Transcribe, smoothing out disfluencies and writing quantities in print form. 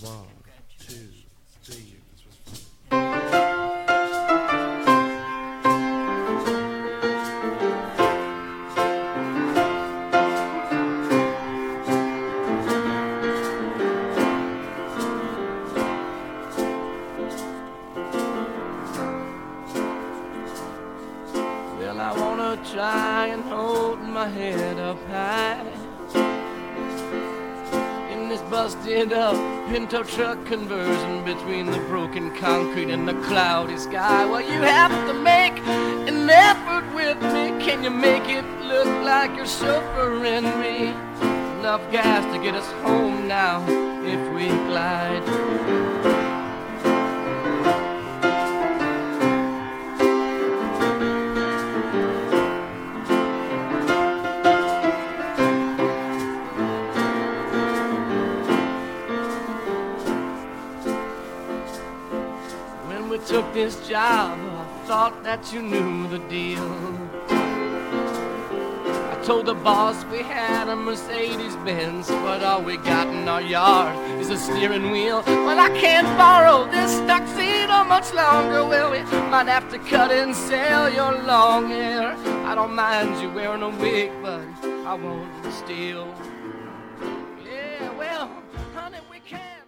One, two, three. Well, I wanna try and hold my head up high in this busted up Pinto truck conversion between the broken concrete and the cloudy sky. Well, you have to make an effort with me. Can you make it look like you're chauffeuring me? Enough gas to get us home now if we glide. We took this job, I thought that you knew the deal. I told the boss we had a Mercedes-Benz, but all we got in our yard is a steering wheel. Well, I can't borrow this tuxedo much longer. Well, we might have to cut and sell your long hair. I don't mind you wearing a wig, but I won't steal. Yeah, well, honey, we can't.